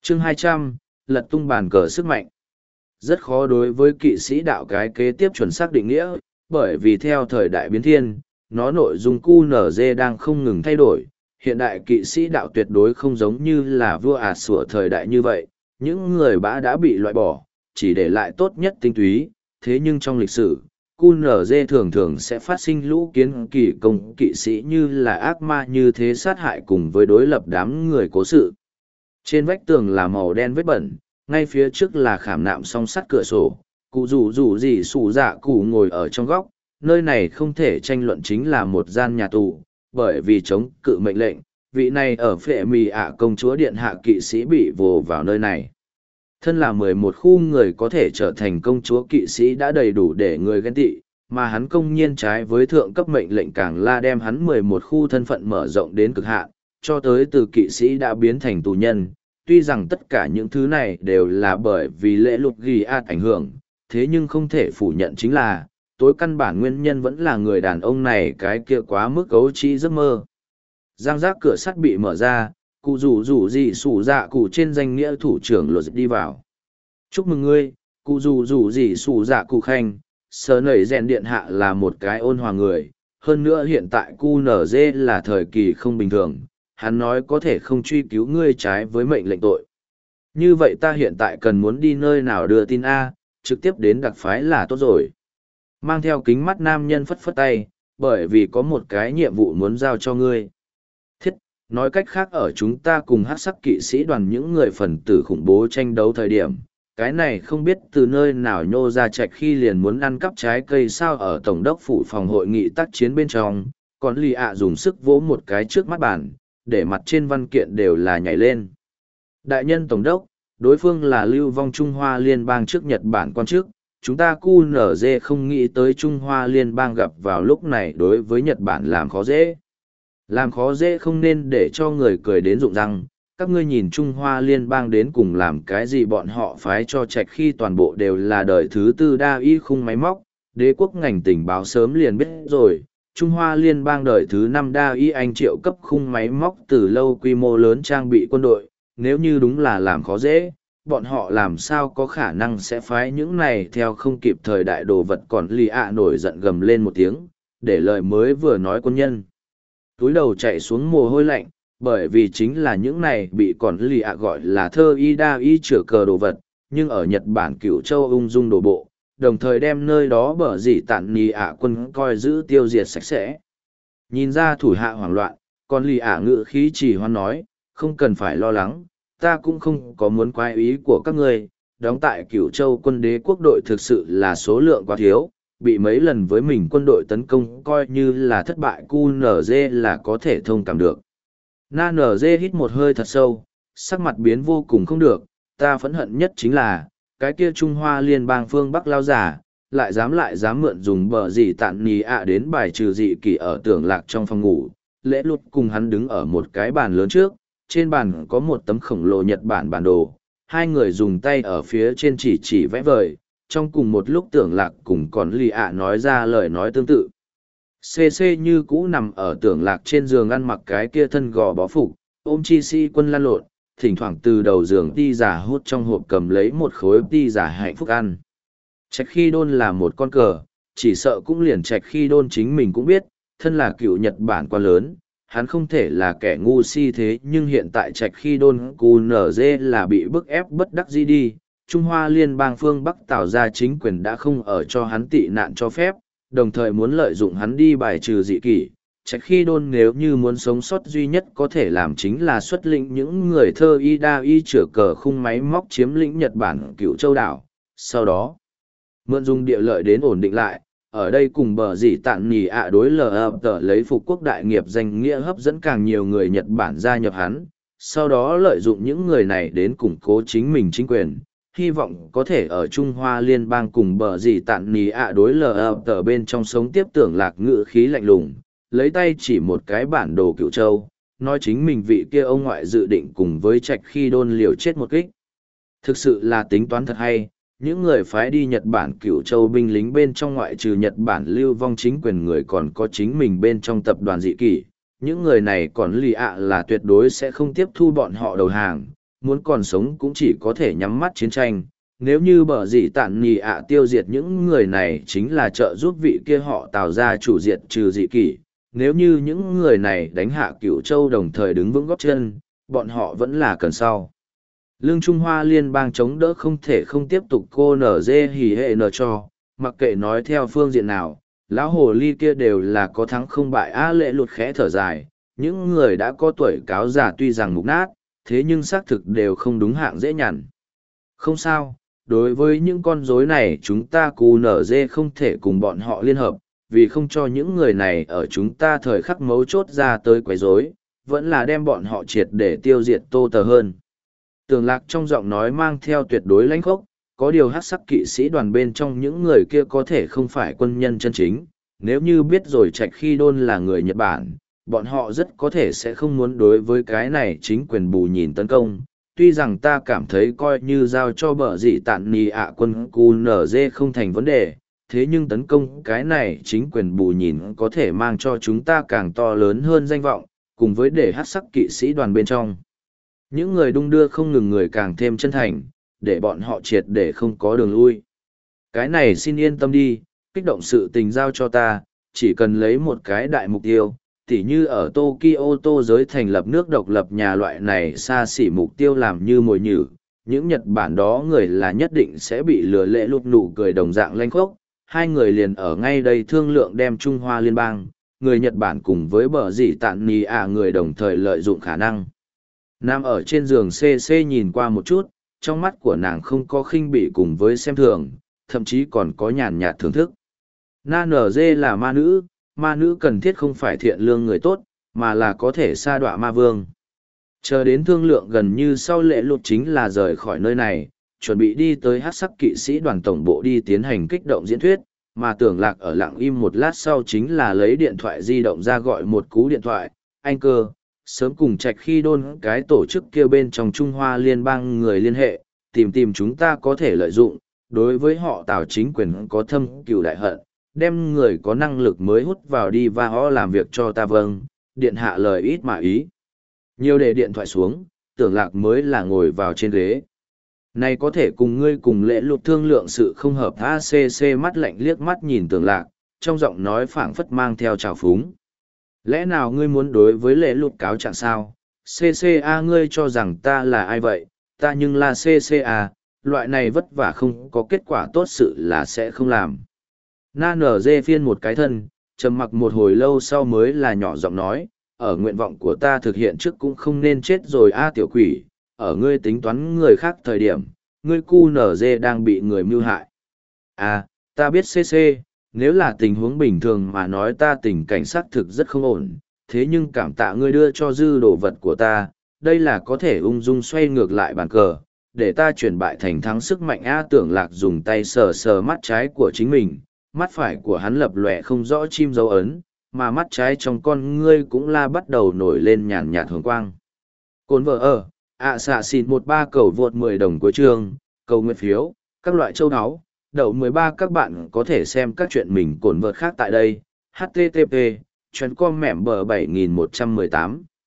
Chương 200, lật tung bàn cờ sức mạnh. Rất khó đối với kỵ sĩ đạo cái kế tiếp chuẩn xác định nghĩa, bởi vì theo thời đại biến thiên, nó nội dung QNZ đang không ngừng thay đổi. Hiện đại kỵ sĩ đạo tuyệt đối không giống như là vua ạt sủa thời đại như vậy, những người bã đã bị loại bỏ, chỉ để lại tốt nhất tinh túy. Thế nhưng trong lịch sử, QNZ thường thường sẽ phát sinh lũ kiến kỳ công kỵ sĩ như là ác ma như thế sát hại cùng với đối lập đám người cố sự. Trên vách tường là màu đen vết bẩn, ngay phía trước là khảm nạm song sắt cửa sổ, cụ rủ gì sủ dạ cụ ngồi ở trong góc, nơi này không thể tranh luận chính là một gian nhà tù, bởi vì chống cự mệnh lệnh, vị này ở phệ mì ạ công chúa điện hạ kỵ sĩ bị vồ vào nơi này. Thân là 11 khu người có thể trở thành công chúa kỵ sĩ đã đầy đủ để người ghen tị, mà hắn công nhiên trái với thượng cấp mệnh lệnh càng la đem hắn 11 khu thân phận mở rộng đến cực hạn, cho tới từ kỵ sĩ đã biến thành tù nhân. Tuy rằng tất cả những thứ này đều là bởi vì lễ luật ghi át ảnh hưởng, thế nhưng không thể phủ nhận chính là, tối căn bản nguyên nhân vẫn là người đàn ông này cái kia quá mức ấu trĩ giấc mơ. Giang giác cửa sắt bị mở ra, cụ rủ gì sủ dạ cụ trên danh nghĩa thủ trưởng luật đi vào. Chúc mừng ngươi, cụ rủ gì sủ dạ cụ khanh, sở nảy rèn điện hạ là một cái ôn hòa người, hơn nữa hiện tại QNZ là thời kỳ không bình thường, hắn nói có thể không truy cứu ngươi trái với mệnh lệnh tội. Như vậy ta hiện tại cần muốn đi nơi nào đưa tin A, trực tiếp đến đặc phái là tốt rồi. Mang theo kính mắt nam nhân phất phất tay, bởi vì có một cái nhiệm vụ muốn giao cho ngươi. Thiết, nói cách khác ở chúng ta cùng hát sắc kỵ sĩ đoàn những người phần tử khủng bố tranh đấu thời điểm, cái này không biết từ nơi nào nhô ra chạch khi liền muốn ăn cắp trái cây sao ở tổng đốc phủ phòng hội nghị tác chiến bên trong, còn lì ạ dùng sức vỗ một cái trước mắt bàn, để mặt trên văn kiện đều là nhảy lên. Đại nhân tổng đốc, đối phương là lưu vong Trung Hoa Liên bang trước Nhật Bản quan chức, chúng ta QNZ không nghĩ tới Trung Hoa Liên bang gặp vào lúc này đối với Nhật Bản làm khó dễ. Làm khó dễ không nên để cho người cười đến rụng răng, các ngươi nhìn Trung Hoa Liên bang đến cùng làm cái gì bọn họ phái cho trạch khi toàn bộ đều là đời thứ tư đa y khung máy móc, đế quốc ngành tình báo sớm liền biết rồi. Trung Hoa Liên bang đời thứ 5 đa y anh triệu cấp khung máy móc từ lâu quy mô lớn trang bị quân đội, nếu như đúng là làm khó dễ, bọn họ làm sao có khả năng sẽ phái những này theo không kịp thời đại đồ vật còn lì ạ nổi giận gầm lên một tiếng, để lời mới vừa nói quân nhân. Túi đầu chạy xuống mồ hôi lạnh, bởi vì chính là những này bị còn lì ạ gọi là thơ y đa y chữa cờ đồ vật, nhưng ở Nhật Bản cửu châu ung dung đổ bộ, đồng thời đem nơi đó bở dỉ tản nì ạ quân coi giữ tiêu diệt sạch sẽ. Nhìn ra thủ hạ hoảng loạn, còn lì ạ ngự khí chỉ hoan nói, không cần phải lo lắng, ta cũng không có muốn quái ý của các ngươi, đóng tại cửu châu quân đế quốc đội thực sự là số lượng quá thiếu, bị mấy lần với mình quân đội tấn công coi như là thất bại QNZ là có thể thông cảm được. NZ hít một hơi thật sâu, sắc mặt biến vô cùng không được, ta phẫn hận nhất chính là, cái kia Trung Hoa Liên bang phương Bắc lao giả, lại dám mượn dùng bờ gì tạn nì ạ đến bài trừ dị kỷ ở tưởng lạc trong phòng ngủ. Lễ lụt cùng hắn đứng ở một cái bàn lớn trước, trên bàn có một tấm khổng lồ Nhật Bản bản đồ, hai người dùng tay ở phía trên chỉ vẽ vời, trong cùng một lúc tưởng lạc cùng còn lì ạ nói ra lời nói tương tự. CC như cũ nằm ở tưởng lạc trên giường ăn mặc cái kia thân gò bó phục, ôm chi si quân lăn lộn, thỉnh thoảng từ đầu giường ti giả hút trong hộp cầm lấy một khối ti giả hạnh phúc ăn. Trạch khi đôn là một con cờ, chỉ sợ cũng liền trạch khi đôn chính mình cũng biết, thân là cựu Nhật Bản quá lớn, hắn không thể là kẻ ngu si thế nhưng hiện tại trạch khi đôn QNZ là bị bức ép bất đắc dĩ đi. Trung Hoa Liên bang phương Bắc tạo ra chính quyền đã không ở cho hắn tị nạn cho phép, đồng thời muốn lợi dụng hắn đi bài trừ dị kỷ. Trạch khi đôn nếu như muốn sống sót duy nhất có thể làm chính là xuất lĩnh những người thơ y đa y chữa cờ khung máy móc chiếm lĩnh Nhật Bản cựu châu đảo. Sau đó, mượn dùng địa lợi đến ổn định lại, ở đây cùng bờ dì tạn nhì ạ đối lờ tờ lấy phục quốc đại nghiệp danh nghĩa hấp dẫn càng nhiều người Nhật Bản gia nhập hắn, sau đó lợi dụng những người này đến củng cố chính mình chính quyền, hy vọng có thể ở Trung Hoa Liên bang cùng bờ dì tạn nhì ạ đối lờ tờ bên trong sống tiếp tưởng lạc ngự khí lạnh lùng, lấy tay chỉ một cái bản đồ cựu châu, nói chính mình vị kia ông ngoại dự định cùng với trạch khi đôn liều chết một kích. Thực sự là tính toán thật hay. Những người phái đi Nhật Bản cửu châu binh lính bên trong ngoại trừ Nhật Bản lưu vong chính quyền người còn có chính mình bên trong tập đoàn dị kỷ. Những người này còn lì ạ là tuyệt đối sẽ không tiếp thu bọn họ đầu hàng. muốn còn sống cũng chỉ có thể nhắm mắt chiến tranh. Nếu như bở dị tản nhì ạ tiêu diệt những người này chính là trợ giúp vị kia họ tạo ra chủ diệt trừ dị kỷ. Nếu như những người này đánh hạ Cửu Châu đồng thời đứng vững gót chân, bọn họ vẫn là cần sau. Lương Trung Hoa liên bang chống đỡ không thể không tiếp tục cô nở dê hỉ hệ nở cho, mặc kệ nói theo phương diện nào, lão hồ ly kia đều là có thắng không bại. Á Lệ Lụt khẽ thở dài, những người đã có tuổi cáo già tuy rằng mục nát, thế nhưng xác thực đều không đúng hạng dễ nhằn. Không sao, đối với những con rối này chúng ta cù nở dê không thể cùng bọn họ liên hợp, vì không cho những người này ở chúng ta thời khắc mấu chốt ra tới quấy rối, vẫn là đem bọn họ triệt để tiêu diệt Tô Tờ hơn. Tường Lạc trong giọng nói mang theo tuyệt đối lãnh khốc, có điều hắc sắc kỵ sĩ đoàn bên trong những người kia có thể không phải quân nhân chân chính, nếu như biết rồi Trạch Khi Đôn là người Nhật Bản, bọn họ rất có thể sẽ không muốn đối với cái này chính quyền bù nhìn tấn công. Tuy rằng ta cảm thấy coi như giao cho bờ dị tạn nì ạ quân QNZ không thành vấn đề, thế nhưng tấn công cái này chính quyền bù nhìn có thể mang cho chúng ta càng to lớn hơn danh vọng, cùng với để hắc sắc kỵ sĩ đoàn bên trong. Những người đung đưa không ngừng người càng thêm chân thành, để bọn họ triệt để không có đường lui. Cái này xin yên tâm đi, kích động sự tình giao cho ta, chỉ cần lấy một cái đại mục tiêu, tỉ như ở Tokyo tô giới thành lập nước độc lập nhà loại này xa xỉ mục tiêu làm như mồi nhử, những Nhật Bản đó người là nhất định sẽ bị lừa lệ lụt nụ cười đồng dạng lanh khốc. Hai người liền ở ngay đây thương lượng đem Trung Hoa liên bang, người Nhật Bản cùng với bờ dị tạn nì ạ người đồng thời lợi dụng khả năng. Nam ở trên giường CC nhìn qua một chút, trong mắt của nàng không có khinh bỉ cùng với xem thường, thậm chí còn có nhàn nhạt thưởng thức. Na NG là ma nữ cần thiết không phải thiện lương người tốt, mà là có thể sa đọa ma vương. Chờ đến thương lượng gần như sau lễ lụt chính là rời khỏi nơi này, chuẩn bị đi tới hắc sắc kỵ sĩ đoàn tổng bộ đi tiến hành kích động diễn thuyết, mà Tưởng Lạc ở lặng im một lát sau chính là lấy điện thoại di động ra gọi một cú điện thoại. Anh Cơ, sớm cùng Trạch Khi Đôn cái tổ chức kia bên trong Trung Hoa liên bang người liên hệ, tìm chúng ta có thể lợi dụng, đối với họ Tào chính quyền có thâm cừu đại hận, đem người có năng lực mới hút vào đi và họ làm việc cho ta. Vâng, điện hạ lời ít mà ý. Nhiều để điện thoại xuống, Tưởng Lạc mới là ngồi vào trên ghế. Này có thể cùng ngươi cùng lễ lụt thương lượng sự không hợp. ACC mắt lạnh liếc mắt nhìn Tưởng Lạc, trong giọng nói phảng phất mang theo trào phúng. Lẽ nào ngươi muốn đối với lễ lụt cáo trạng sao? CCA ngươi cho rằng ta là ai vậy? Ta nhưng là CCA, loại này vất vả không có kết quả tốt sự là sẽ không làm. Na nở dê phiên một cái thân, trầm mặc một hồi lâu sau mới là nhỏ giọng nói, ở nguyện vọng của ta thực hiện trước cũng không nên chết rồi tiểu quỷ, ở ngươi tính toán người khác thời điểm, ngươi cu nở dê đang bị người mưu hại. Ta biết CC, nếu là tình huống bình thường mà nói ta tình cảnh sát thực rất không ổn, thế nhưng cảm tạ ngươi đưa cho dư đồ vật của ta, đây là có thể ung dung xoay ngược lại bàn cờ, để ta chuyển bại thành thắng sức mạnh. Tưởng Lạc dùng tay sờ sờ mắt trái của chính mình, mắt phải của hắn lập lòe không rõ chim dấu ấn, mà mắt trái trong con ngươi cũng la bắt đầu nổi lên nhàn nhạt hồng quang. Cồn vợ xạ xịt 13 cầu vượt 10 đồng của chương, cầu nguyện phiếu, các loại châu áo, đậu 13 các bạn có thể xem các chuyện mình cồn vợt khác tại đây. http://com mẻm bờ 7118